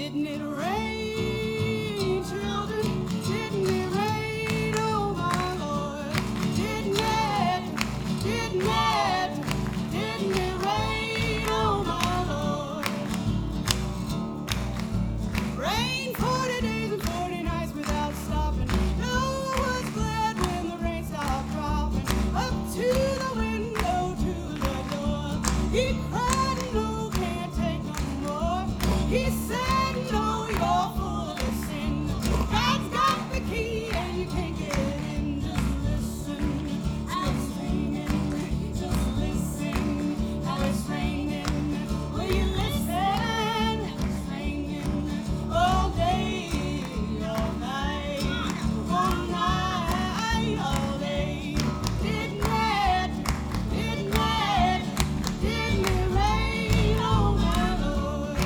Didn't it rain, children? Didn't it rain, oh my Lord? Didn't it? Didn't it? Didn't it rain, oh my Lord? Rain 40 days and 40 nights without stopping. Noah was glad when the rain stopped dropping. Up to the window, to the door. He cried, no, can't take no more. He said, no, you're full of sin. God's got the key and you can't get in. Just listen, how it's raining. Just listen, how it's raining. Will you listen? It's raining all day, all night, all night, all day. Didn't it? Didn't it? Didn't it rain, oh my Lord?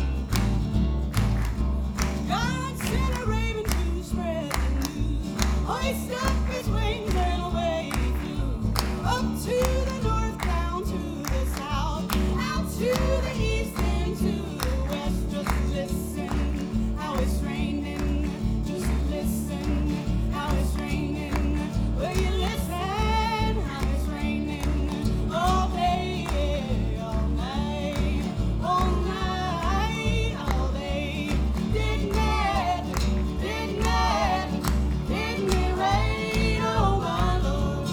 God sent a raven to spread the news. Hoist up his wings and away he flew. Up to the north, down to the south, out to the east and to the west. Just listen, how it's raining. Just listen, how it's raining. Will you listen, how it's raining all day, all night, all night, all day. Didn't it? Didn't it? Didn't it rain, oh my Lord?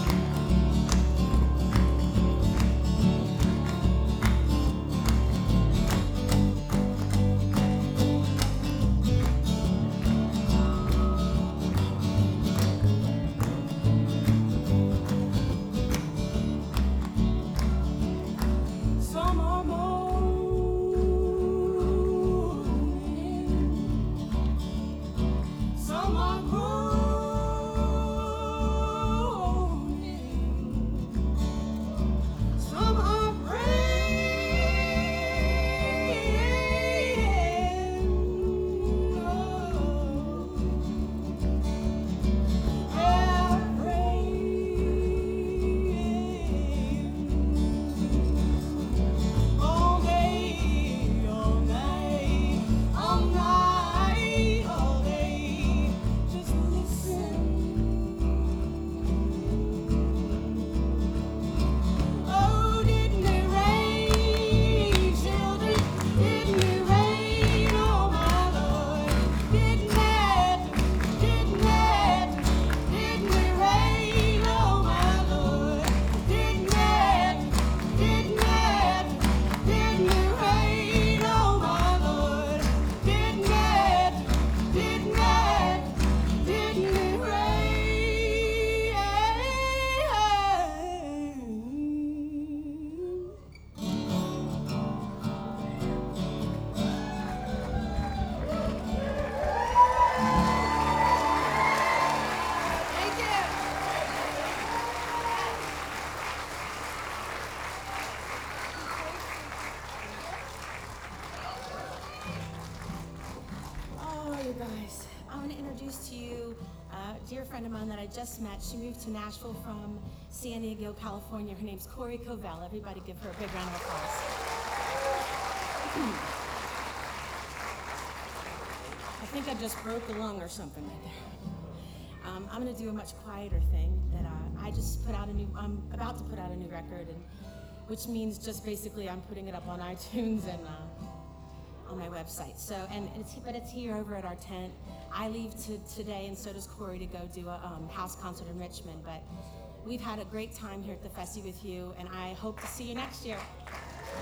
Some are moaning, some are groaning, some are praying. They're praying all day, all night, all night, all day. Just listen. Oh, didn't it rain, children? Didn't it rain, oh my Lord? Didn't it? Didn't it? Didn't it rain, oh my Lord? Didn't it? Didn't it? Didn't it rain, oh my Lord? Didn't it? Didn't it? Didn't it rain? Thank you. Oh, you guys, I want to introduce to you a dear friend of mine that I just met. She moved to Nashville from San Diego, California. Her name's Corey Covell. Everybody give her a big round of applause. I think I just broke a lung or something right there. I'm going to do a much quieter thing that I just put out I'm about to put out a new record, and which means just basically I'm putting it up on iTunes and on my website. So, but it's here over at our tent. I leave today, and so does Corey, to go do a house concert in Richmond. But we've had a great time here at the Festi with you, and I hope to see you next year.